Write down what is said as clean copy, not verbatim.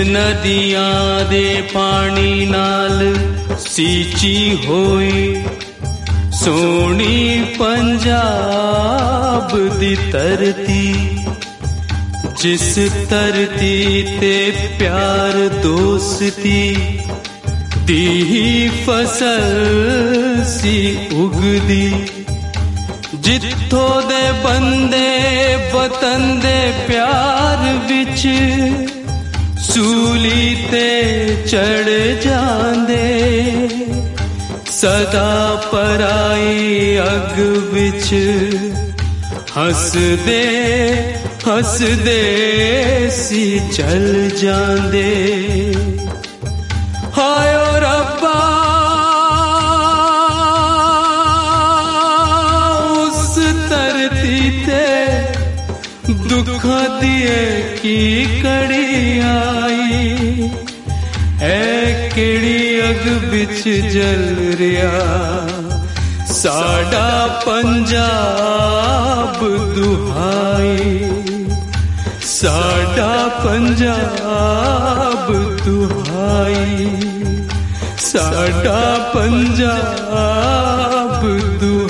नदियां दे पानी नाल सींची होई सोनी पंजाब दी धरती, जिस धरती ते प्यार दोस्ती दी फसल सी उगदी, जित्थों दे बंदे वतन दे प्यार विच सूली ते चढ़ जांदे, सदा पराई अग विच हसदे हसदे सी चल जांदे। हाय ओ रब्बा उस धरती ते दुखा दिए की कड़ी आई, ऐ केड़ी अग बिच जल रिया साडा पंजाब दुहाई, साडा पंजाब दुहाई, साडा पंजाब दुहाई।